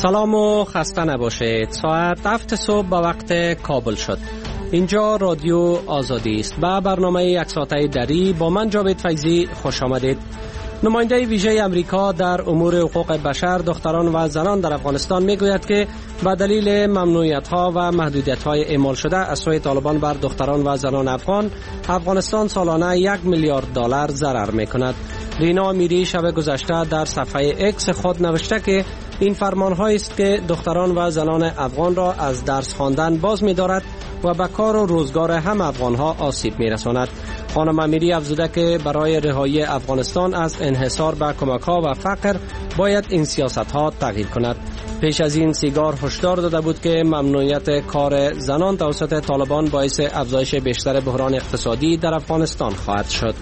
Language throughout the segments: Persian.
سلام و خسته نباشید. ساعت 7 صبح به وقت کابل شد. اینجا رادیو آزادی است. به برنامه یک ساعته دری با من جاوید فیضی خوش آمدید. نماینده ویژه امریکا در امور حقوق بشر، دختران و زنان در افغانستان میگوید که به دلیل ممنوعیت‌ها و محدودیت‌های اعمال شده از سوی طالبان بر دختران و زنان افغانستان سالانه $1 میلیارد ضرر می‌کند. رینا امیری شب گذشته در صفحه اکس خود نوشته که این فرمان‌هایی است که دختران و زنان افغان را از درس خواندن باز می‌دارد و به کار و روزگار هم افغان‌ها آسیب می‌رساند. خانم امیری افزوده که برای رهایی افغانستان از انحصار به کمک‌ها و فقر باید این سیاست‌ها تغییر کند. پیش از این سیگار هشدار داده بود که ممنوعیت کار زنان توسط طالبان باعث افزایش بیشتر بحران اقتصادی در افغانستان خواهد شد.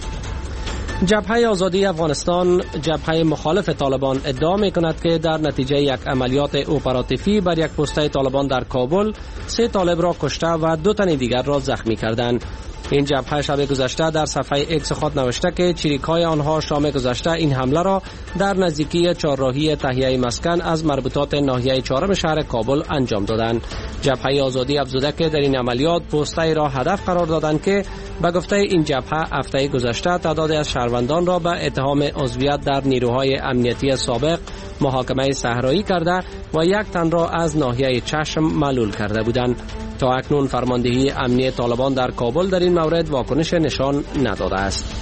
جبهه آزادی افغانستان، جبهه مخالف طالبان، ادعا می‌کند که در نتیجه یک عملیات اپراتیوی بر یک پست طالبان در کابل 3 طالب را کشته و 2 تن دیگر را زخمی کردند. این جبهه شب گذشته در صفحه اکس خود نوشته که چریک‌های آنها شام گذشته این حمله را در نزدیکی چهارراهی تهیه مسکن از مربوطات ناحیه 4 شهر کابل انجام دادند. جبهه آزادی افزوده که در این عملیات پست‌ای را هدف قرار دادند که به گفته این جبهه هفته گذشته تعدادی از شهروندان را به اتهام عضویت در نیروهای امنیتی سابق محاکمه صحرایی کرده و 1 تن را از ناحیه چشم معلول کرده بودند. تا اکنون فرماندهی امنی طالبان در کابل در این مورد واکنش نشان نداده است.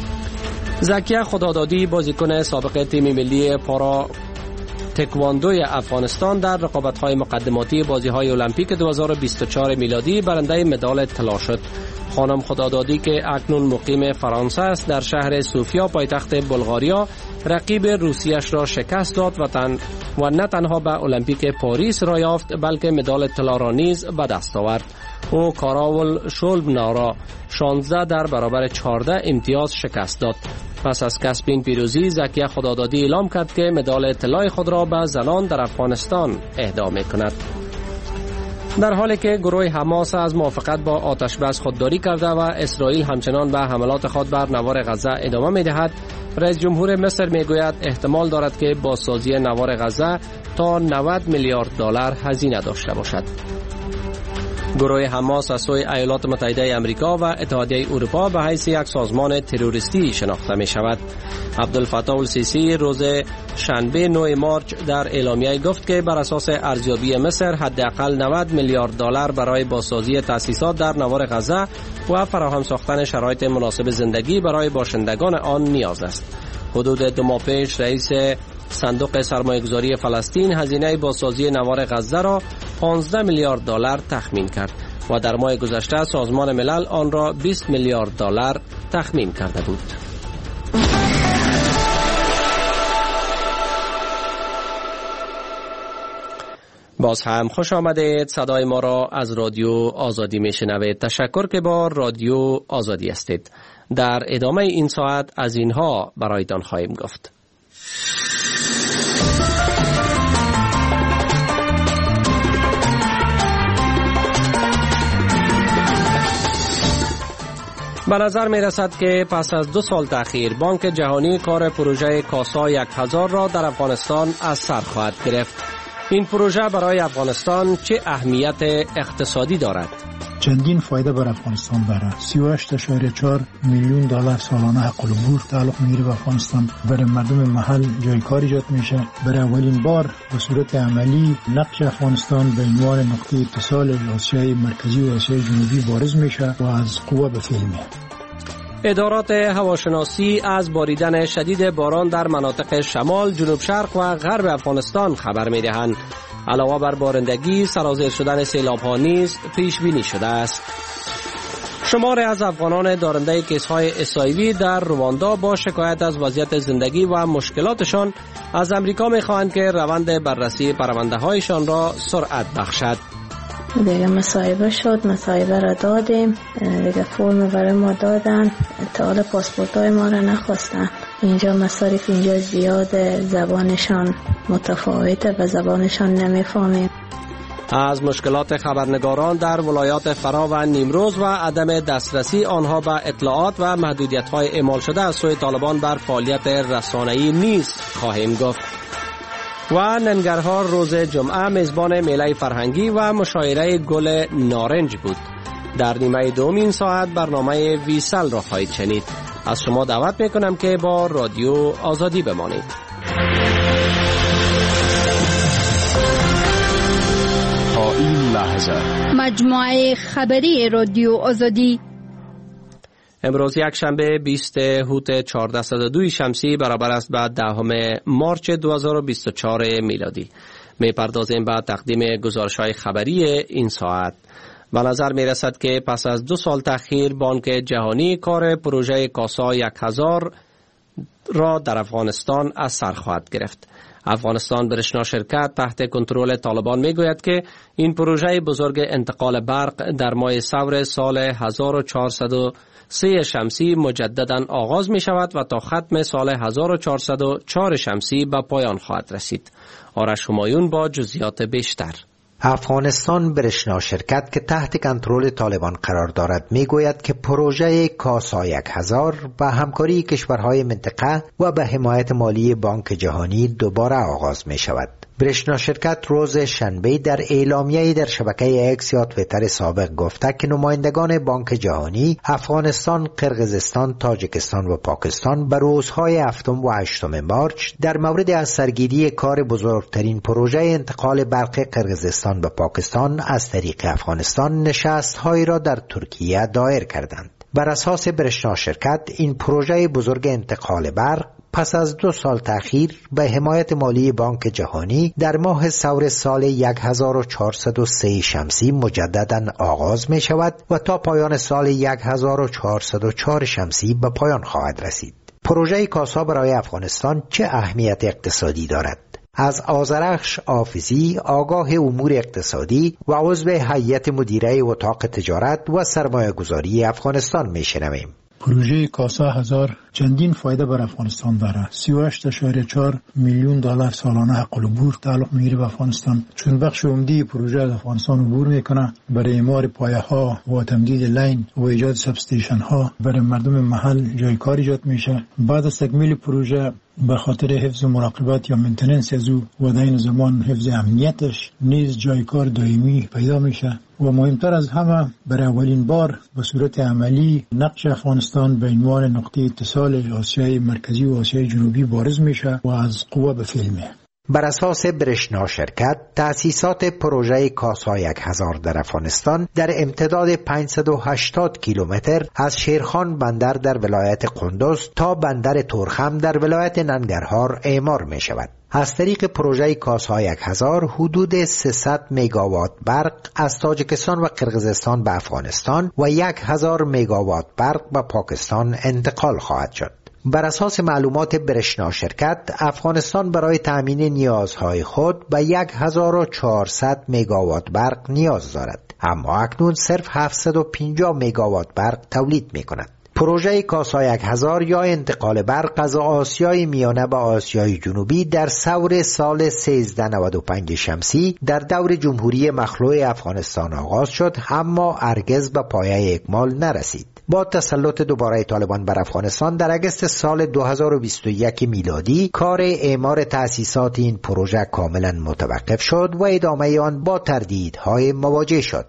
زکیه خدادادی، بازیکن سابق تیم ملی پارا تکواندوی افغانستان، در رقابت‌های مقدماتی بازی‌های المپیک 2024 میلادی برنده مدال طلا شد. خانم خدادادی که اکنون مقیم فرانسه است، در شهر سوفیا پایتخت بلغاریا رقیب روسیه‌اش را شکست داد و نه تنها به المپیک پاریس را یافت بلکه مدال طلا را نیز به دست آورد. او کاراول شولبنا را 16 در برابر 14 امتیاز شکست داد. پس از کسب این پیروزی، زکیه خدادادی اعلام کرد که مدال طلای خود را به زنان در افغانستان اهدا می‌کند. در حالی که گروه حماس از موافقت با آتش‌بس خودداری کرده و اسرائیل همچنان به حملات خود بر نوار غزه ادامه می‌دهد، رئیس جمهور مصر میگوید احتمال دارد که بازسازی نوار غزه تا $90 میلیارد هزینه داشته باشد. گروه حماس از سوی ایالات متحده آمریکا و اتحادیه اروپا به حیث یک سازمان تروریستی شناخته می شود. عبدالفتاح السیسی روز شنبه 9 مارچ در اعلامیه گفت که بر اساس ارزیابی مصر حداقل $90 میلیارد برای بازسازی تأسیسات در نوار غزه و فراهم ساختن شرایط مناسب زندگی برای باشندگان آن نیاز است. حدود 2 ماه پیش رئیس صندوق سرمایه‌گذاری فلسطین هزینه بازسازی نوار غزه را $15 میلیارد تخمین کرد و در ماه گذشته سازمان ملل آن را $20 میلیارد تخمین کرده بود. باز هم خوش آمدید. صدای ما را از رادیو آزادی میشنوید. تشکر که با رادیو آزادی هستید. در ادامه این ساعت از اینها برایتان خواهیم گفت. به نظر می رسد که پس از 2 سال تأخیر بانک جهانی کار پروژه کاسا 1000 را در افغانستان از سر خواهد گرفت. این پروژه برای افغانستان چه اهمیت اقتصادی دارد؟ چندین فایده بر افغانستان داره. 38.4 میلیون $، سالانه حق العبور تعلق میگیره به افغانستان. برای مردم محل جای کار ایجاد میشه. برای اولین بار به صورت عملی نقش افغانستان به عنوان نقطه اتصال آسیای مرکزی و آسیای جنوبی بارز میشه و از قوه به فعل میاد. ادارات هواشناسی از باریدن شدید باران در مناطق شمال، جنوب شرق و غرب افغانستان خبر میدهند. علاوه بر بارندگی، سرازیر شدن سیلاب‌ها نیز پیش بینی شده است. شماری از افغانان دارنده کیس‌های HIV در رواندا با شکایت از وضعیت زندگی و مشکلاتشان از امریکا می‌خواهند که روند بررسی پرونده‌هایشان را سرعت بخشد. دیگه مصاحبه شد، مصاحبه را دادیم، دیگه فرم برای ما دادن، تا حالا پاسپورت های ما را نخواستن. اینجا مصارف اینجا زیاد، زبانشان متفاوته و زبانشان نمیفهمیم. از مشکلات خبرنگاران در ولایات فرا و نیمروز و عدم دسترسی آنها به اطلاعات و محدودیت‌های اعمال شده از سوی طالبان بر فعالیت رسانه‌ای نیز خواهیم گفت. و ننگرهار روز جمعه میزبان میله فرهنگی و مشاعره گل نارنج بود. در نیمه دوم این ساعت برنامه ویسل را خواهید شنید. از شما دعوت میکنم که با رادیو آزادی بمانید. تا این لحظه مجموعه خبری رادیو آزادی امروز یک شنبه 20 هوت 1402 شمسی برابر است با 10 مارچ 2024 میلادی. میپردازیم به تقدیم گزارش‌های خبری این ساعت. به نظر می رسد که پس از 2 سال تأخیر بانک جهانی کار پروژه کاسا 1000 را در افغانستان از سر خواهد گرفت. افغانستان برشنا شرکت تحت کنترل طالبان می گوید که این پروژه بزرگ انتقال برق در ماه ثور سال 1403 شمسی مجددا آغاز می شود و تا ختم سال 1404 شمسی به پایان خواهد رسید. آرش همایون با جزئیات بیشتر. افغانستان برشنا شرکت که تحت کنترل طالبان قرار دارد میگوید که پروژه کاسا 1000 با همکاری کشورهای منطقه و به حمایت مالی بانک جهانی دوباره آغاز می شود. برشنا شرکت روز شنبه در اعلامیه‌ای در شبکه اکس یا تویتر سابق گفته که نمایندگان بانک جهانی افغانستان، قرقیزستان، تاجیکستان و پاکستان به روزهای 7 و 8 مارچ در مورد از سرگیری کار بزرگترین پروژه انتقال برق قرقیزستان به پاکستان از طریق افغانستان نشست‌هایی را در ترکیه دایر کردند. بر اساس برشنا شرکت این پروژه بزرگ انتقال برق پس از 2 سال تأخیر به حمایت مالی بانک جهانی در ماه ثور سال 1403 شمسی مجددا آغاز می شود و تا پایان سال 1404 شمسی به پایان خواهد رسید. پروژه کاسا برای افغانستان چه اهمیت اقتصادی دارد؟ از آذرخش آفیزی، آگاه امور اقتصادی و عضو هیئت مدیره اتاق تجارت و سرمایه گذاری افغانستان می شنویم. پروژه کاسا 1000 چندین فایده بر افغانستان دارد. 38.4 میلیون دلار سالانه حق العبور تعلق میگیره به افغانستان، چون بخش عمده پروژه از افغانستان عبور میکنه برای اعمار پایه ها و تمدید لین و ایجاد سب استیشن ها برای مردم محل جای کار ایجاد میشه. بعد از تکمیل پروژه به خاطر حفظ و مراقبت یا مینتیننس از او و در این زمان حفظ امنیتش نیز جای کار دائمی پیدا میشه و مهمتر از همه برای اولین بار به صورت عملی نقش افغانستان به عنوان نقطه اتصال آسیای مرکزی و آسیای جنوبی بارز میشه و از قوه به فعل میه. بر اساس برشنا شرکت تأسیسات پروژه کاسا 1000 در افغانستان در امتداد 580 کیلومتر از شیرخان بندر در ولایت قندوز تا بندر تورخم در ولایت ننگرهار اعمار می شود. از طریق پروژه کاسا 1000 حدود 300 مگاوات برق از تاجیکستان و قرقیزستان به افغانستان و 1000 مگاوات برق به پاکستان انتقال خواهد شد. بر اساس معلومات برشنا شرکت افغانستان برای تأمین نیازهای خود به 1400 مگاوات برق نیاز دارد، اما اکنون صرف 750 مگاوات برق تولید می کند. پروژه کاسا 1000 یا انتقال برق از آسیای میانه به آسیای جنوبی در ثور سال 1395 شمسی در دور جمهوری مخلوع افغانستان آغاز شد، اما هرگز به پایه اکمال نرسید. با تسلط دوباره طالبان بر افغانستان در اگست سال 2021 میلادی کار اعمار تأسیسات این پروژه کاملا متوقف شد و ادامه آن با تردیدهای مواجه شد.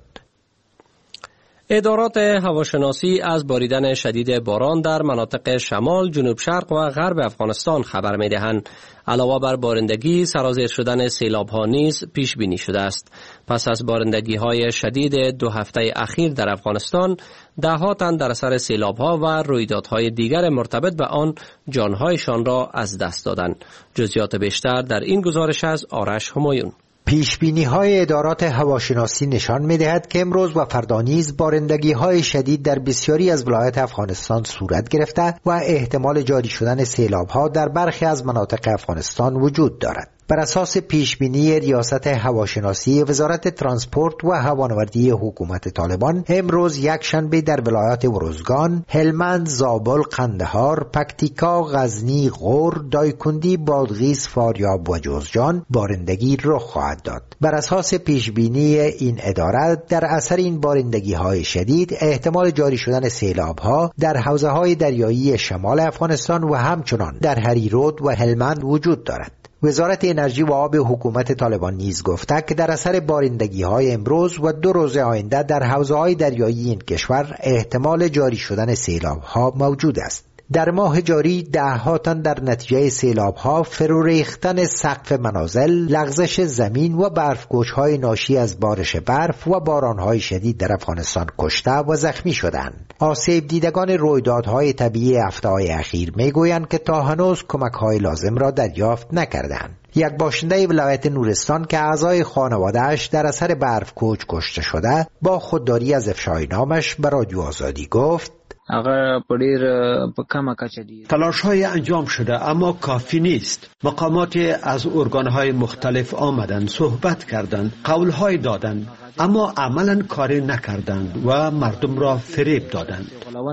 ادارات هواشناسی از باریدن شدید باران در مناطق شمال، جنوب شرق و غرب افغانستان خبر می‌دهند. علاوه بر بارندگی، سرازیر شدن سیلاب‌ها نیز پیش بینی شده است. پس از بارندگی‌های شدید 2 هفته اخیر در افغانستان، ده‌ها تن در اثر سیلاب‌ها و رویدادهای دیگر مرتبط به آن جان‌هایشان را از دست دادند. جزئیات بیشتر در این گزارش از آرش همایون. پیشبینی‌های ادارات هواشناسی نشان می‌دهد که امروز و فردا نیز بارندگی‌های شدید در بسیاری از ولایات افغانستان صورت گرفته و احتمال جاری شدن سیلاب‌ها در برخی از مناطق افغانستان وجود دارد. بر اساس پیشبینی ریاست هواشناسی وزارت ترانسپورت و هوانوردی حکومت طالبان، امروز یک شنبه در ولایات ارزگان، هلمند، زابل، قندهار، پکتیکا، غزنی، غور، دایکندی، بادغیس، فاریاب و جوزجان بارندگی رخ خواهد داد. بر اساس پیشبینی این اداره، در اثر این بارندگی‌های شدید احتمال جاری شدن سیلاب‌ها در حوزه‌های دریایی شمال افغانستان و همچنان در هریرود و هلمند وجود دارد. وزارت انرژی و آب حکومت طالبان نیز گفته که در اثر بارندگی‌های امروز و 2 روز آینده در حوزه‌های دریایی این کشور احتمال جاری شدن سیلاب‌ها موجود است. در ماه جاری 10 تن در نتیجه سیلاب‌ها، فرو ریختن سقف منازل، لغزش زمین و برفگوش‌های ناشی از بارش برف و باران‌های شدید در افغانستان کشته و زخمی شدند. آسیب دیدگان رویدادهای طبیعی هفته‌های اخیر میگویند که تا هنوز کمک‌های لازم را دریافت نکردند. یک باشنده ولایت نورستان که اعضای خانواده‌اش در اثر برفکوچ کشته شده، با خودداری از افشای نامش به رادیو آزادی گفت: تلاش‌های انجام شده اما کافی نیست. مقامات از ارگان‌های مختلف آمدند، صحبت کردند، قول‌های دادند، اما عملاً کاری نکردند و مردم را فریب دادند.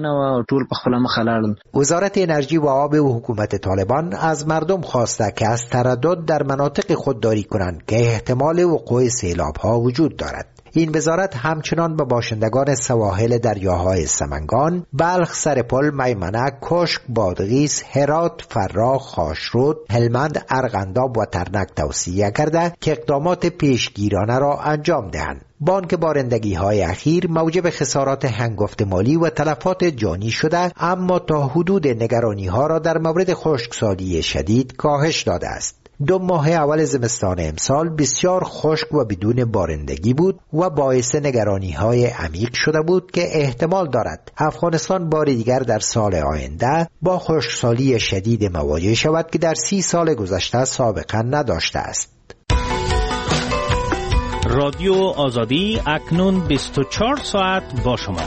وزارت انرژی و آب و حکومت طالبان از مردم خواسته که از تردد در مناطق خودداری کنند که احتمال وقوع سیلاب‌ها وجود دارد. این وزارت همچنان به باشندگان سواحل دریاهای سمنگان، بلخ، سرپل، میمنه، کشک، بادغیس، هرات، فراه، خاشرود، هلمند، ارغنداب و ترنک توصیه کرده که اقدامات پیشگیرانه را انجام دهند. بانک بارندگی‌های اخیر موجب خسارات هنگفت مالی و تلفات جانی شده، اما تا حدود نگرانی‌ها را در مورد خشکسالی شدید کاهش داده است. 2 ماه اول زمستان امسال بسیار خشک و بدون بارندگی بود و باعث نگرانی‌های عمیق شده بود که احتمال دارد افغانستان بار دیگر در سال آینده با خشکسالی شدید مواجه شود که در 30 سال گذشته سابقه نداشته است. رادیو آزادی اکنون 24 ساعت با شما.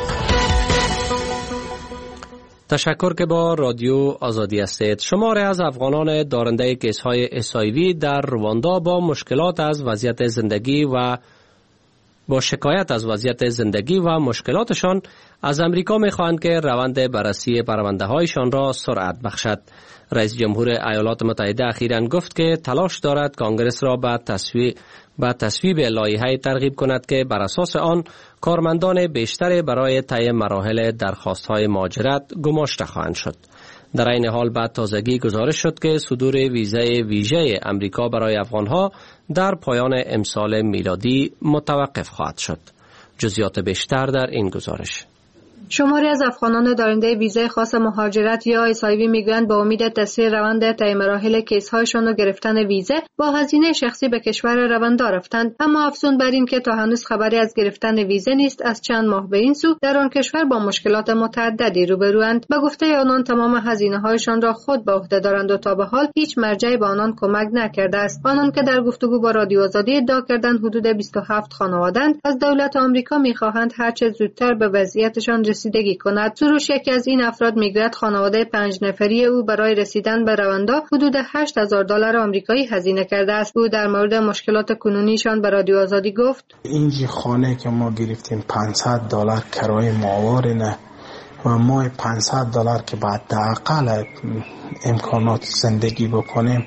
تشکر که با رادیو آزادی هستید. شماری از افغانان دارنده کیس‌های HIV در رواندا با مشکلات از وضعیت زندگی و با شکایت از وضعیت زندگی و مشکلاتشان از امریکا می‌خواهند که روند بررسی پرونده‌هایشان را سرعت بخشد. رئیس جمهور ایالات متحده اخیراً گفت که تلاش دارد کانگرس را به تصویب لایحه‌ای ترغیب کند که بر اساس آن کارمندان بیشتری برای طی مراحل درخواست‌های مهاجرت گماشته خواهند شد. در این حال بعد تازگی گزارش شد که صدور ویزای ویژه امریکا برای افغانها در پایان امسال میلادی متوقف خواهد شد. جزئیات بیشتر در این گزارش. شماری از افغانان دارنده ویزای خاص مهاجرت یا HIV میگویند با امید تسریع روند طی مراحل کیس‌هایشان و گرفتن ویزه با هزینه شخصی به کشور رواندا رفتند، اما افزون بر این که تا هنوز خبری از گرفتن ویزه نیست. از چند ماه به این سو در آن کشور با مشکلات متعددی روبروند. به گفته آنان تمام هزینه‌هایشان را خود به عهده دارند و تا به حال هیچ مرجعی به آنان کمک نکرده است. آنان که در گفتگو با رادیو آزادی ادعا کردند حدود 27 خانواده‌اند، از دولت آمریکا می‌خواهند هر چه زودتر به وضعیتشان رسیدگی کند. سروش یکی از این افراد میگوید خانواده 5 نفری او برای رسیدن به رواندا حدود $8,000 آمریکایی هزینه کرده است. او در مورد مشکلات کنونیشان به رادیو آزادی گفت: این خانه که ما گرفتیم $500 کرایه ماهواره نه و ما $500 که بعد حداقل امکانات زندگی بکنیم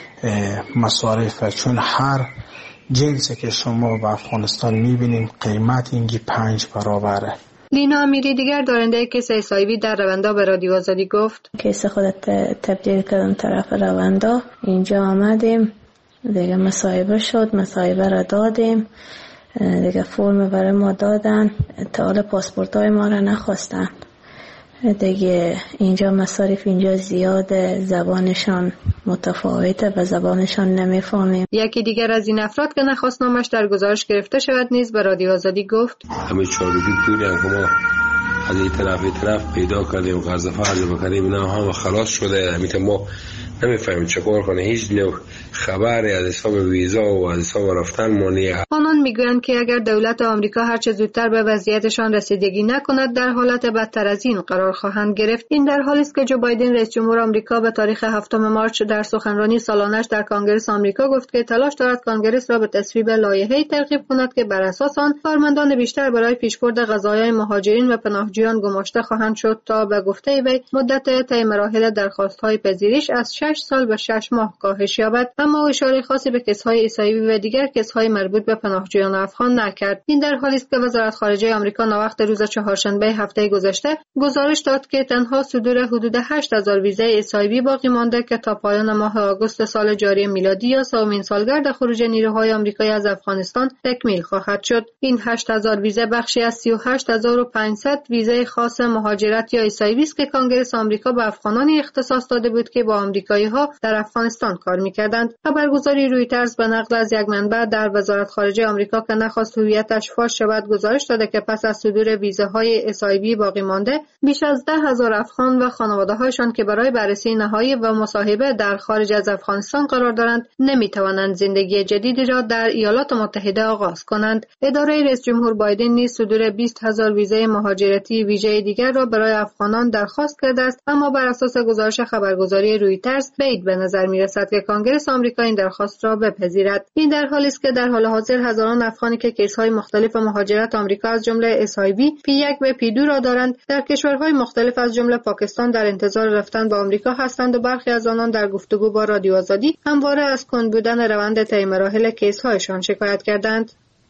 مصارف، چون هر جنسی که شما به افغانستان میبینیم قیمت اینجی 5 برابره. لینا امیری دیگر دارنده کیس HIV در رواندا به رادیو آزادی گفت: کیس خودت تبدیل کردم طرف رواندا، اینجا آمدیم دیگه مصاحبه شد، مصاحبه را دادیم دیگه، فرم برای ما دادن، تا حالا پاسپورت های ما را نخواستن دیگه. اینجا مصارف اینجا زیاده، زبانشان متفاوته و زبانشان نمیفهمیم. یکی دیگر از این افراد که نخواست نامش در گزارش گرفته شود نیز به رادیو آزادی گفت: همه چارگی پوری هم ما از این طرف پیدا کردیم، قرض فرض بکنیم، اینا هم خلاص شده. همین ما نمیفهمیم چکار کنه، هیچ نوع خبری از حساب ویزا و از حساب رفتن ما نیست. آنان میگویند که اگر دولت آمریکا هر چه زودتر به وضعیتشان رسیدگی نکند در حالت بدتر از این قرار خواهند گرفت. این در حالی است که جو بایدن رئیس جمهور آمریکا به تاریخ 7 مارس در سخنرانی سالانش در کنگره آمریکا گفت که تلاش دارد کنگره را به تصویب لایحه‌ای ترغیب کند که بر اساس آن کارمندان بیشتر برای پیشبرد قضایای مهاجرین و پناهجویان گماشته خواهند شد. تا به گفته وی مدت طی مراحل درخواست‌های پذیرش از 6 8 سال به 6 ماه کاهش یابد، اما اشاره خاصی به کیس‌های اسایوی و دیگر کیس‌های مربوط به پناهجویان افغان نکرد. این در حالی است که وزارت خارجه آمریکا ناوقت روز چهارشنبه هفته گذشته گزارش داد که تنها صدور حدود 8000 ویزای اسایوی باقی مانده که تا پایان ماه آگوست سال جاری میلادی یا سومین سالگرد خروج نیروهای آمریکایی از افغانستان تکمیل خواهد شد. این 8000 ویزا بخشی از 38500 ویزای خاص مهاجرت یا اسایوی است که کنگره آمریکا به افغانانی اختصاص داده بود که با آمریکایی‌ها در افغانستان کار می‌کردند. خبرگزاری رویترز به نقل از یک منبع در وزارت خارجه آمریکا که نخواست هویتش فاش شود گزارش داده که پس از صدور ویزاهای اسایوی باقی مانده بیش از 10,000 افغان و خانواده‌هایشان که برای بررسی نهایی و مصاحبه در خارج از افغانستان قرار دارند نمی‌توانند زندگی جدیدی را در ایالات متحده آغاز کنند. اداره رئیس جمهور بایدن نیز صدور 20,000 ویزای مهاجرتی ویژه دیگر را برای افغانان درخواست کرده است، اما بر اساس گزارش خبرگزاری رویترز بعید به نظر می‌رسد که کنگره آمریکا این درخواست را بپذیرد. این در حالی است که در حال حاضر هزاران افغانی که کیس‌های مختلف مهاجرت آمریکا از جمله اسایوی، P1 و P2 را دارند در کشورهای مختلف از جمله پاکستان در انتظار رفتن به آمریکا هستند و برخی از آنان در گفتگو با رادیو آزادی همواره از کند بودن روند طی مراحل کیس‌هایشان شکایت کردند.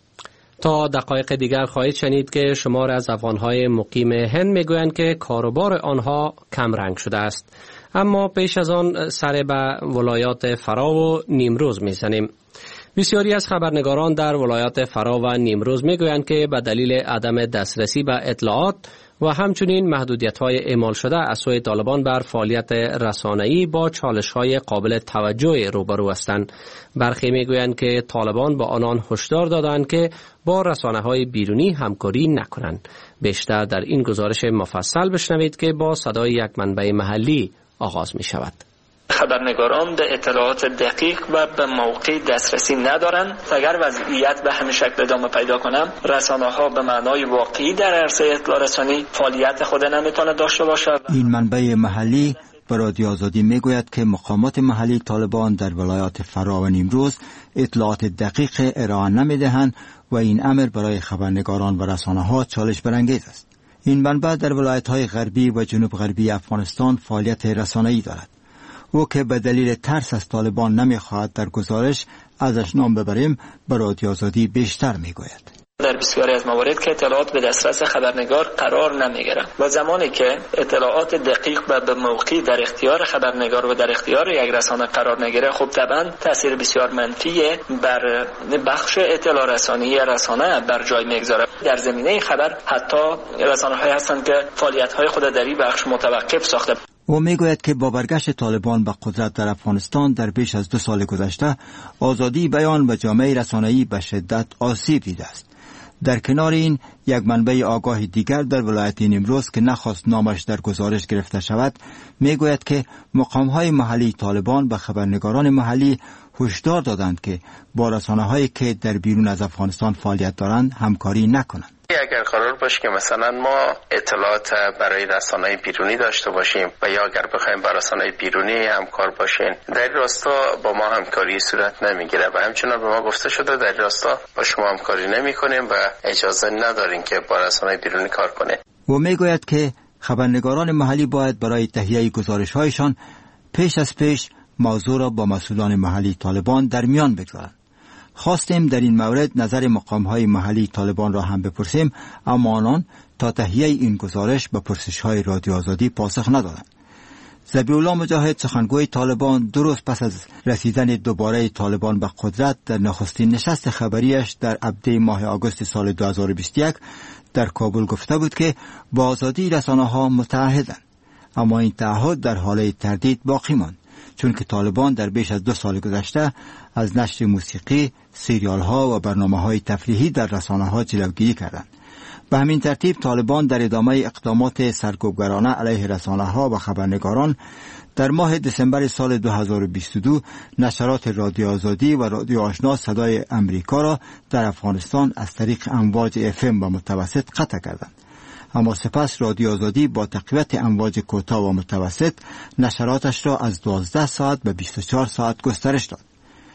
تا دقایق دیگر خواهید شنید که شمار از افغان‌های مقیم هند میگویند که کاروبار آنها کم رنگ شده است. اما پیش از آن سر به ولایات فرا و نیمروز میزنیم. بسیاری از خبرنگاران در ولایات فرا و نیمروز میگویند که به دلیل عدم دسترسی به اطلاعات و همچنین محدودیت‌های اعمال شده از سوی طالبان بر فعالیت رسانه‌ای با چالش‌های قابل توجه روبرو هستند. برخی میگویند که طالبان با آنان هشدار دادند که با رسانه‌های بیرونی همکاری نکنند. بیشتر در این گزارش مفصل بشنوید که با صدای یک منبع محلی آغاز می‌شود. خبرنگاران به اطلاعات دقیق و به موقع دسترسی ندارند. اگر وضعیت به همین شکل ادامه پیدا کنم، رسانه‌ها به معنای واقعی در عرصه اطلاع رسانی فعالیت خود نمیتونه داشته باشد. این منبع محلی به رادیو آزادی میگوید که مقامات محلی طالبان در ولایات فرا و نیمروز اطلاعات دقیق ارائه نمیدهند و این امر برای خبرنگاران و رسانه‌ها چالش برانگیز است. این منبع در ولایت‌های غربی و جنوب غربی افغانستان فعالیت رسانه‌ای دارد. او که به دلیل ترس از طالبان نمیخواهد در گزارش ازش نام ببریم به رادیو آزادی بیشتر میگوید. در بسیاری از موارد که اطلاعات به دسترس خبرنگار قرار نمیگیرند و زمانی که اطلاعات دقیق و به موقع در اختیار خبرنگار و در اختیار یک رسانه قرار نگیره، خب طبعا تاثیر بسیار منفی بر بخش اطلاع رسانی رسانه بر جای میگذاره. در زمینه خبر حتی رسانه‌هایی هستند که فعالیت‌های خود در این بخش متوقف ساخته. او میگوید که با برگشت طالبان به قدرت در افغانستان در بیش از 2 سال گذشته آزادی بیان و جامعه رسانه‌ای به شدت آسیب دیده است. در کنار این یک منبع آگاه دیگر در ولایت نیمروز که نخواست نامش در گزارش گرفته شود میگوید که مقام‌های محلی طالبان به خبرنگاران محلی هشدار دادند که با رسانه‌هایی که در بیرون از افغانستان فعالیت دارند همکاری نکنند. اگر قرار باشه که مثلا ما اطلاعات برای رسانه‌های بیرونی داشته باشیم و یا اگر بخوایم با رسانه‌های بیرونی همکار باشیم، در راستا با ما همکاری صورت نمیگیره و همچنان به ما گفته شده در راستا با شما همکاری نمی‌کنیم و اجازه نداریم که با رسانه‌های بیرونی کار کنیم. او میگوید که خبرنگاران محلی باید برای تهیه گزارش‌هایشان پیش از پیش موضوع را با مسئولان محلی طالبان در میان بگذارند. خواستیم در این مورد نظر مقام‌های محلی طالبان را هم بپرسیم، اما آنان تا تهیه این گزارش به پرسش‌های رادیو آزادی پاسخ ندادند. ذبیح‌الله مجاهد سخنگوی طالبان 2 روز پس از رسیدن دوباره طالبان به قدرت در نخستین نشست خبریش در ابده ماه آگوست سال 2021 در کابل گفته بود که با آزادی رسانه‌ها متعهدند، اما این تعهد در حال تردید باقی ماند، چون که طالبان در بیش از 2 سال گذشته از نشر موسیقی، سریال‌ها و برنامه‌های تفریحی در رسانه‌ها جلوگیری کردند. به همین ترتیب طالبان در ادامه اقدامات سرکوبگرانه علیه رسانه‌ها و خبرنگاران در ماه دسامبر سال 2022 نشرات رادیو آزادی و رادیو آشنا صدای امریکا را در افغانستان از طریق امواج FM و متوسط قطع کردند. اما سپس رادیو آزادی با تقویت امواج کوتاه و متوسط نشراتش را از 12 ساعت به 24 ساعت گسترش داد.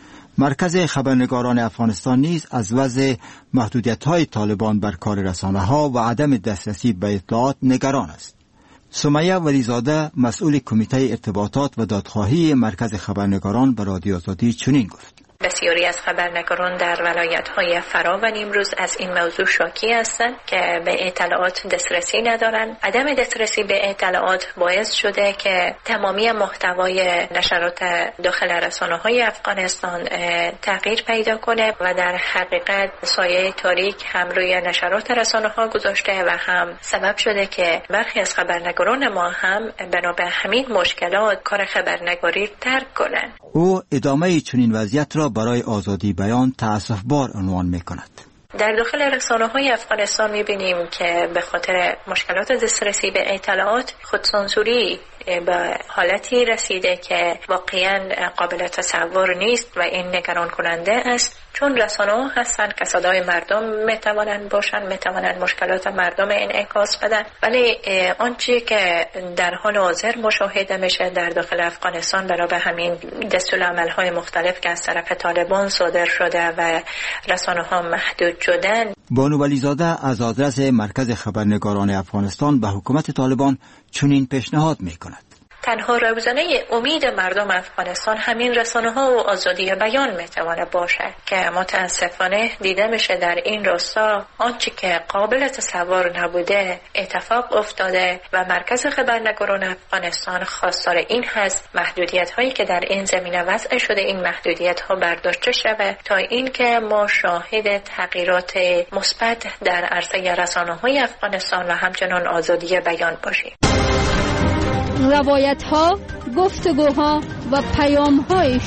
مرکز خبرنگاران افغانستان نیز از وضع محدودیت‌های طالبان بر کار رسانه‌ها و عدم دسترسی به اطلاعات نگران است. سمیه ولیزاده مسئول کمیته ارتباطات و دادخواهی مرکز خبرنگاران به رادیو آزادی چنین گفت: بسیاری از خبرنگاران در ولایت‌های فرا و نیمروز از این موضوع شاکی هستند که به اطلاعات دسترسی ندارند. عدم دسترسی به اطلاعات باعث شده که تمامی محتوای نشرات داخل رسانه‌های افغانستان تغییر پیدا کنه و در حقیقت سایه تاریک هم روی نشرات رسانه‌ها گذاشته و هم سبب شده که برخی از خبرنگاران ما هم بنا به همین مشکلات کار خبرنگاری ترک کنند. او ادامه چنین وضعیت را برای آزادی بیان تأسف‌بار عنوان می‌کند. در داخل رسانه‌های افغانستان می‌بینیم که به خاطر مشکلات دسترسی به اطلاعات خودسانسوری به حالتی رسیده که واقعاً قابل تصور نیست و این نگران کننده است، چون رسانه‌ها هستند که صدای مردم میتوانند باشند، میتوانند مشکلات مردم انعکاس بدن، ولی آنچه که در حال حاضر مشاهده میشه در داخل افغانستان برای همین دستورالعمل‌های مختلف که از طرف طالبان صادر شده و رسانه‌ها محدود شدن. بانو ولیزاده از آدرس مرکز خبرنگاران افغانستان به حکومت طالبان چنین پیشنهاد می‌کند: تنها روزانه امید مردم افغانستان همین رسانه‌ها و آزادی بیان میتونه باشه که متاسفانه دیده میشه در این راستا آنچه که قابل تصور نبوده اتفاق افتاده و مرکز خبرنگاران افغانستان خواستار این هست محدودیت‌هایی که در این زمینه وضع شده این محدودیت‌ها برداشته شود تا اینکه ما شاهد تغییرات مثبت در عرصه رسانه‌های افغانستان و همچنان آزادی بیان باشیم. روایت ها، گفتگوها و پیام های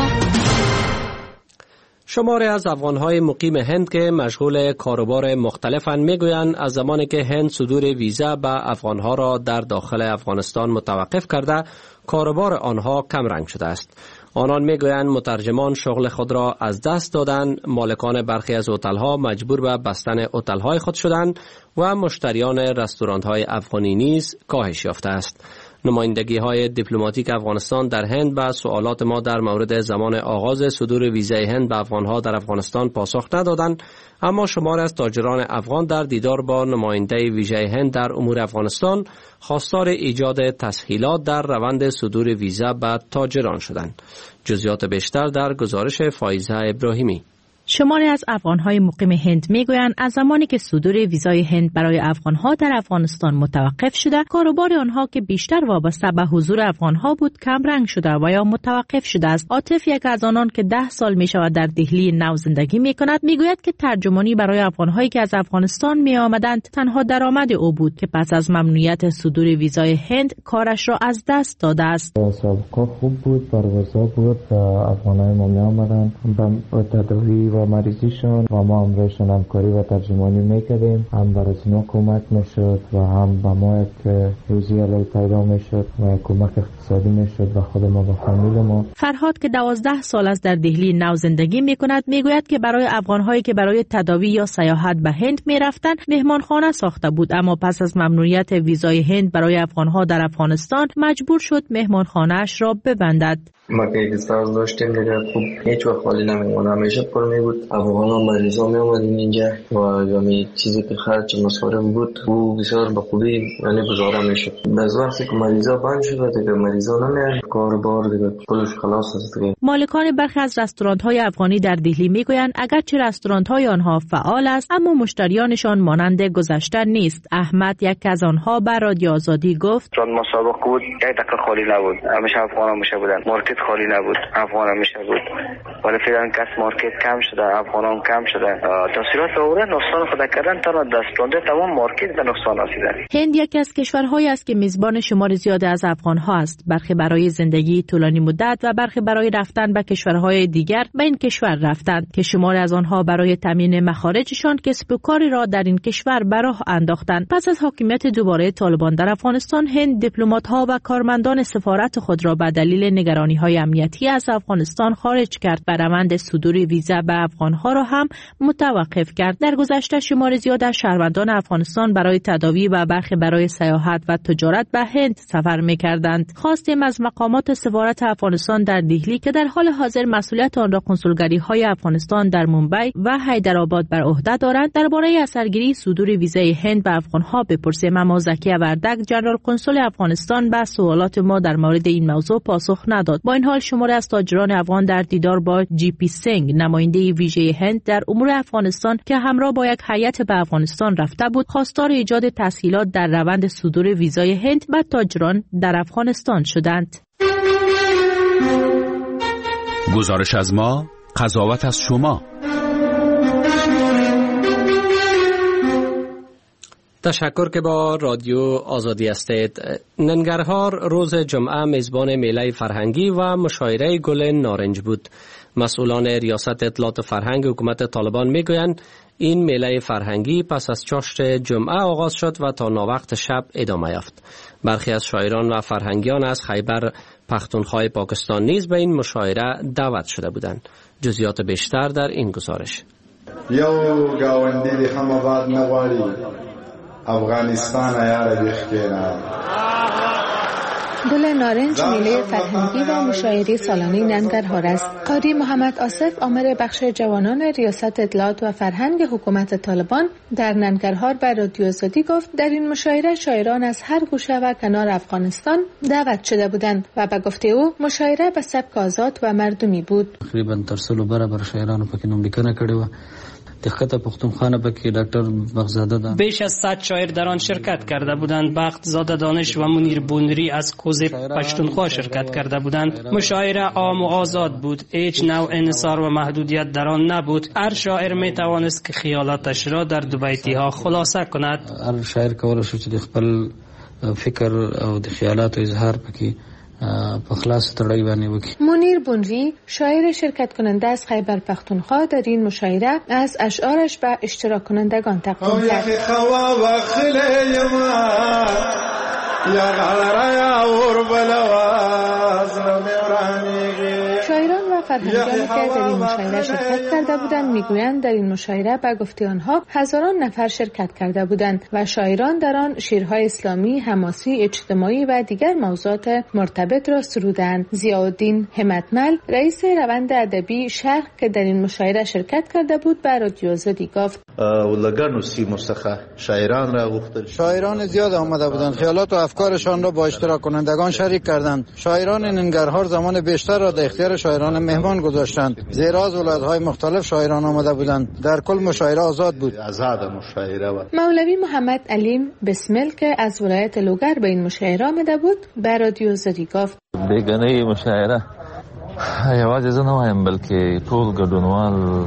شماری از افغان‌های مقیم هند که مشغول کاروبار مختلفاً میگویند از زمانی که هند صدور ویزا به افغان‌ها را در داخل افغانستان متوقف کرده، کاروبار آنها کم رنگ شده است. آنان میگویند مترجمان شغل خود را از دست دادند، مالکان برخی از هتل‌ها مجبور به بستن هتل‌های خود شدند و مشتریان رستوران‌های افغانی نیز کاهش یافته است. نمایندگی‌های دیپلماتیک افغانستان در هند به سوالات ما در مورد زمان آغاز صدور ویزای هند به افغان‌ها در افغانستان پاسخ ندادند، اما شماری از تاجران افغان در دیدار با نماینده ویژه هند در امور افغانستان خواستار ایجاد تسهیلات در روند صدور ویزا به تاجران شدند. جزئیات بیشتر در گزارش فایزه ابراهیمی. شماری از افغان‌های مقیم هند میگویند از زمانی که صدور ویزای هند برای افغان‌ها در افغانستان متوقف شده، کاروبار آنها که بیشتر وابسته به حضور افغان‌ها بود کم رنگ شده و یا متوقف شده است. عاطف، یک از آنان که 10 سال میشود در دهلی نو زندگی میکند، میگوید که ترجمانی برای افغان‌هایی که از افغانستان میآمدند تنها درآمد او بود که پس از ممنوعیت صدور ویزای هند کارش را از دست داده است. سابقه خوب بود، پروازها بود، افغان‌های ما میآمدند با تداوی و مریضیشون و ما هم روشن همکاری و ترجمانی میکردیم، هم برای ما کمک میشد و هم به ما یک روزی علی پیدا میشد و کمک اقتصادی میشد و خود ما و فامیل ما. فرهاد که 12 سال است در دهلی نو زندگی میکند، میگوید که برای افغان‌هایی که برای تداوی یا سیاحت به هند میرفتند مهمانخانه ساخته بود، اما پس از ممنوعیت ویزای هند برای افغان‌ها در افغانستان مجبور شد مهمانخانه‌اش را ببندد. ما که استاد داشتیم دیگه خوب هیچ وقت خالی نمیمونه، همیشه پر می بود. افغانا مریضا می اومدن اینجا و همین چیزی که خرج مصارف بود او بسیار به خوبی یعنی گزارا میشد. از وقتی که مریضا بند شده دیگه مریضا نمیان، کاربار دیگه کلش خلاص است دیگه. مالکان برخی از رستوران‌های افغانی در دهلی میگویند اگرچه رستوران‌های آنها فعال است اما مشتریانشان مانند گذشته نیست. احمد، یک از آنها، به رادیو آزادی گفت: چون مسابقه بود یک دقیقه خالی نبود، همیشه افغانا میشه بودن، مارکت خالی نبود، افغان میشه بود، ولی فعلا کس مارکت کم شده، افغانان کم شده. تاثیرات اوره نقصان خود کردن تا دسترانده تمام مارکت به نقصان رسیده. هند یکی از کشورهایی است که میزبان شمار زیاد از افغان‌ها است، برخی برای زندگی طولانی مدت و برخی برای رفتن به کشورهای دیگر به این کشور رفتند که شمار از آنها برای تامین مخارجشان کسب و کاری را در این کشور به راه انداختند. پس از حاکمیت دوباره طالبان در افغانستان، هند دیپلمات‌ها و کارمندان سفارت خود را به دلیل نگرانی‌های امنیتی از افغانستان خارج کرد و روند صدور ویزا به افغانها را هم متوقف کرد. در گذشته شمار زیاد از شهروندان افغانستان برای تداوی و برخی برای سیاحت و تجارت به هند سفر می‌کردند. خواستیم از مقامات سفارت افغانستان در دهلی که در حال حاضر مسئولیت آن را کنسولگری‌های افغانستان در ممبئی و حیدرآباد بر عهده دارند درباره اثرگیری صدور ویزای هند به افغانها بپرسیم، اما زکی وردک جنرال کنسول افغانستان به سوالات ما در مورد این موضوع پاسخ نداد. با این حال شماری از تاجران افغان در دیدار با جی پی سینگ نماینده ویژه هند در امور افغانستان که همراه با یک هیئت به افغانستان رفته بود خواستار ایجاد تسهیلات در روند صدور ویزای هند به تاجران در افغانستان شدند. گزارش از ما، قضاوت از شما. تشکر که با رادیو آزادی هستید. ننگرهار روز جمعه میزبان میله فرهنگی و مشاعره گل نارنج بود. مسئولان ریاست اطلاعات فرهنگ حکومت طالبان میگویند این میله فرهنگی پس از چاشت جمعه آغاز شد و تا ناوقت شب ادامه یافت. برخی از شاعران و فرهنگیان از خیبر پختونخوا پاکستان نیز به این مشاعره دعوت شده بودند. جزئیات بیشتر در این گزارش. یو گاوندی هم آباد نغواړي افغانستان یاره بخکینا. گل نارنج میله فرهنگی و مشاعره سالانه ننگرهار است. قاری محمد آصف آمر بخش جوانان ریاست اطلاعات و فرهنگ حکومت طالبان در ننگرهار به رادیو آزادی گفت در این مشاعره شاعران از هر گوشه و کنار افغانستان دعوت شده بودند و به گفته او مشاعره به سبک آزاد و مردمی بود. تقریبا تر سلو برابر شاعرانو پکې نوملیکنه کړې و. دقت پختونخوا پکې ډاکټر بغزاده ده. بیش از 100 شاعر در آن شرکت کرده بودند. بخت زاده دانش و منیر بونری از کوز پشتونخوا شرکت کرده بودند. مشاعره عام و آزاد بود. هیچ نوع انحصار و محدودیت در آن نبود. هر شاعر می توانست که خیالاتش را در دو بیتی ها خلاصه کند. هر شاعر کولای شي چې خپل فکر او د خیالات اظهار پکې منیر بونری شاعر شرکت کننده از خیبر پختونخوا در این مشاعره از اشعارش به اشتراک کنندگان تقدیم کرد. شاعران و فرهنگیانی که در این مشاعره شرکت کرده بودند میگویند در این مشاعره به گفته آنها هزاران نفر شرکت کرده بودند و شاعران در آن شعرهای اسلامی، حماسی، اجتماعی و دیگر موضوعات مرتبط را سرودند. ضیاءالدین همتمل رئیس روند ادبی شرق که در این مشاعره شرکت کرده بود به رادیو آزادی گفت ولگانو سیمو څخه شاعران را غوښتل. شاعران زیاد آمده بودند، خیالات و افکارشان را با اشتراک کنندگان شریک کردند. شاعران ننگرهار زمان بیشتر را در اختیار شاعران مهمان گذاشتند، زیرا از ولایت‌های مختلف شاعران آمده بودند. در کل مشاعره آزاد بود. آزاد مشاعره بود. مولوی محمد علیم بسمل که از ولایت لوگر به این مشاعره آمده بود به رادیو آزادی گفت بیگانه مشاعره یوازې زه نه وایم بلکې ټول ګډونوال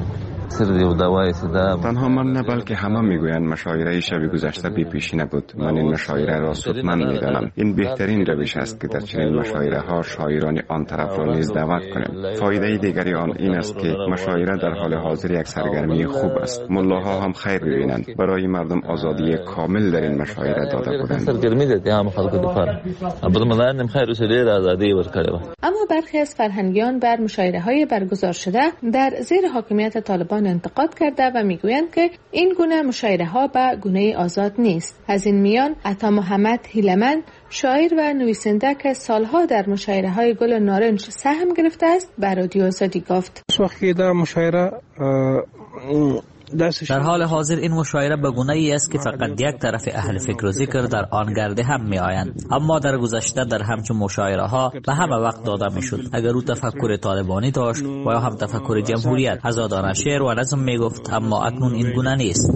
تنها من نه بلکه همه میگویند مشاعره شب گذشته بی پیشی نبود. من این مشاعره را سودمند میدانم. این بهترین روش است که در چنین مشاعره ها شاعران آن طرف را نیز دعوت کنیم. فایده دیگری آن این است که مشاعره در حال حاضر یک سرگرمی خوب است. ملاها هم خیر ببینند. برای مردم آزادی کامل در این مشاعره داده بودند. سرگرمی ده هم خلق دفار بدمدارم خیر وسیله آزادی ورکړي. اما برخی از فرهنگیان بر مشاعره‌های برگزار شده در زیر حاکمیت طالبان انتقاد کرده و میگویند که این گونه مشاعره‌ها به گونه آزاد نیست. از این میان عطا محمد هیلمن شاعر و نویسنده که سالها در مشاعره‌های گل نارنج سهم گرفته است به رادیو آزادی گفت وقتی در مشاعره در حال حاضر این مشاعره به گونه‌ای است که فقط یک طرف اهل فکر و ذکر در آن گرده هم می آیند. اما در گذشته در همچون مشاعره ها به همه وقت داده می شد. اگر او تفکر طالبانی داشت و یا هم تفکر جمهوریت هزادانه شعر و نظم می گفت، اما اکنون این گونه نیست.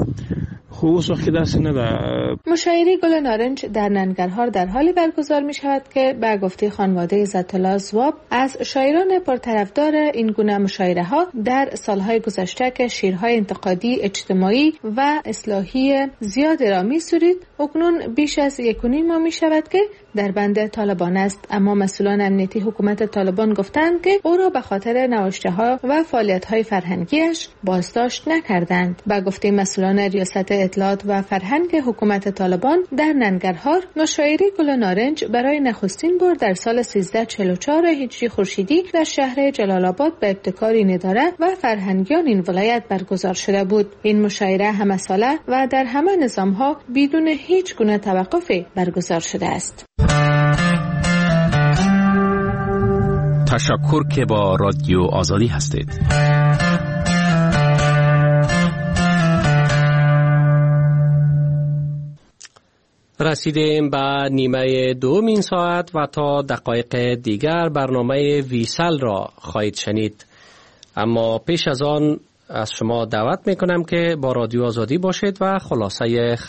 مشاعره گل نارنج در ننگرهار در حالی برگزار می شود که به گفته خانواده عزت‌الله زواب از شاعران پرطرفدار این گونه مشاعره ها در سالهای گذشته که شعرهای انتقادی، اجتماعی و اصلاحی زیاد را می سرید، اکنون بیش از 1.5 ماه می شود که در بند طالبان است، اما مسئولان امنیتی حکومت طالبان گفتند که او را به خاطر نوشته‌ها و فعالیت‌های فرهنگیش بازداشت نکردند. با گفته مسئولان ریاست اطلاعات و فرهنگ حکومت طالبان در ننگرهار، مشاعره گل نارنج برای نخستین بار در سال 1344 هجری خورشیدی در شهر جلال آباد به ابتکار این اداره و فرهنگیان این ولایت برگزار شده بود. این مشاعره همه ساله و در همه نظام‌ها بدون هیچ گونه توقفی برگزار شده است. تشکر که با رادیو آزادی هستید. رسیدیم به نیمه دومین ساعت و تا دقایق دیگر برنامه ویسل را خواهید شنید. اما پیش از آن از شما دعوت میکنم که با رادیو آزادی باشید و خلاصه